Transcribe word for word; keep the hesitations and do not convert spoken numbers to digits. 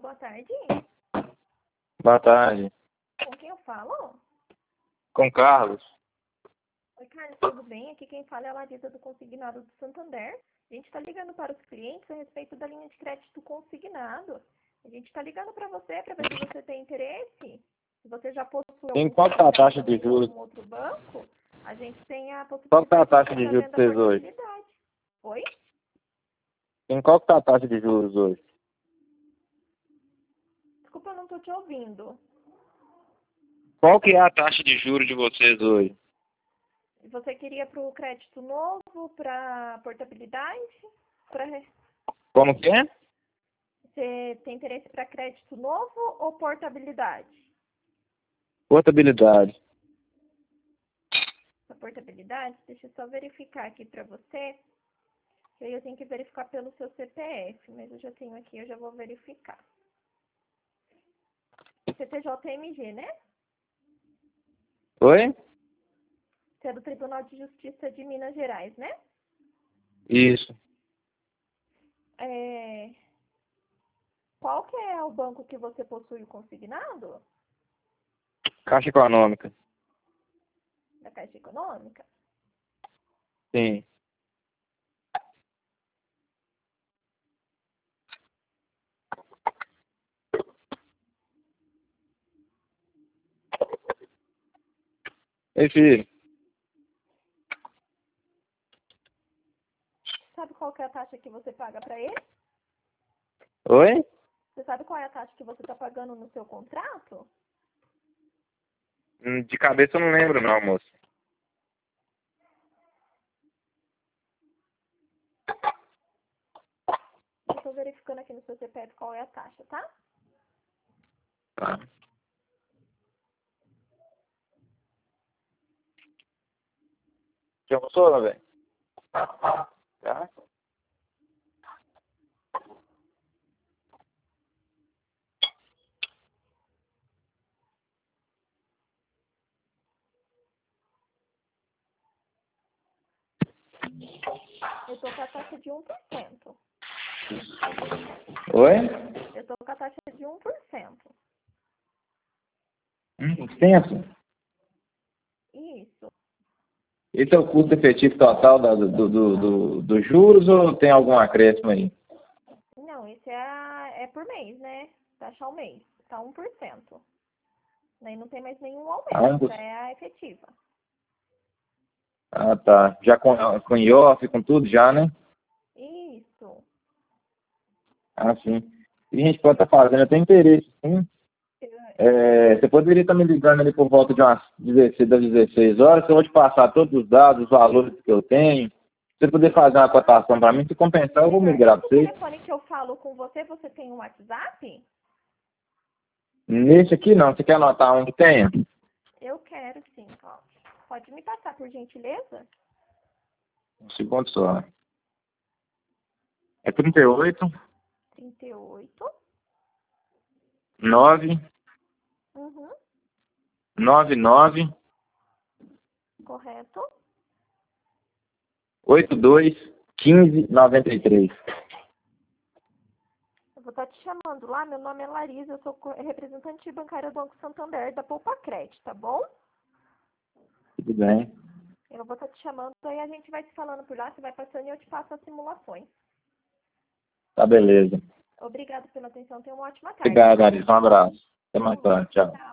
boa tarde. Boa tarde. Com quem eu falo? Com Carlos. Oi, Carlos, tudo bem? Aqui quem fala é a Larissa do Consignado do Santander. A gente está ligando para os clientes a respeito da linha de crédito consignado. A gente está ligando para você para ver se você tem interesse. Se você já possui Em algum qual que é a taxa de consignado em juros? algum outro banco, a gente tem a Qual que é a possibilidade de taxa de estar juros de fazendo a vocês hoje? portabilidade. Oi? Em qual que tá a taxa de juros hoje? Desculpa, eu não estou te ouvindo. Qual que é a taxa de juros de vocês hoje? Você queria para o crédito novo, para portabilidade? Pra... Como que é? Você tem interesse para crédito novo ou portabilidade? Portabilidade. A portabilidade, deixa eu só verificar aqui para você. Aí eu tenho que verificar pelo seu C P F, mas eu já tenho aqui, eu já vou verificar. C T J M G, né? Oi? Você é do Tribunal de Justiça de Minas Gerais, né? Isso. É... Qual que é o banco que você possui o consignado? Caixa Econômica. Da Caixa Econômica? Sim. Ei, filho. Sabe qual que é a taxa que você paga para ele? Oi? Você sabe qual é a taxa que você está pagando no seu contrato? Hum, De cabeça eu não lembro não, moço. Eu estou verificando aqui no seu C P F qual é a taxa, tá? Tá. Já almoçou, velho? Tá? Eu estou com a taxa de um por cento. Oi? Eu estou com a taxa de um por cento. Um tempo? Isso. Esse é o custo efetivo total da- do, do, do, dos juros ou tem algum acréscimo aí? Não, isso é, a, é por mês, né? Taxa ao mês. Tá um por cento. Daí não tem mais nenhum Ah, um aumento. por- Essa é a efetiva. ah, tá. Já com, com I O F, com tudo já, né? Isso. Ah, sim. E a gente pode estar fazendo, eu tenho interesse, sim. É, você poderia estar me ligando ali por volta de umas dezesseis, das dezesseis horas, que eu vou te passar todos os dados, os valores que eu tenho. Se você puder fazer uma cotação para mim, se compensar, eu vou migrar para Esse você. telefone que eu falo com você, você tem um WhatsApp? Nesse aqui não, você quer anotar um que tenha? Eu quero sim, Cláudio. Pode me passar, por gentileza? Um segundo só. É trinta e oito, trinta e oito. nove, Uhum. nove nove, Correto. oito dois, quinze, noventa e três. Eu vou estar te chamando lá. Meu nome é Larissa, eu sou co- representante bancária do Banco Santander da Poupa Crédito, tá bom? Tudo bem. Eu vou estar te chamando, aí a gente vai se falando por lá, você vai passando e eu te passo as simulações. Tá beleza. Obrigada pela atenção, tenha uma ótima tarde. Obrigado, Larissa. Um abraço. Até mais tarde. Tchau. Tchau.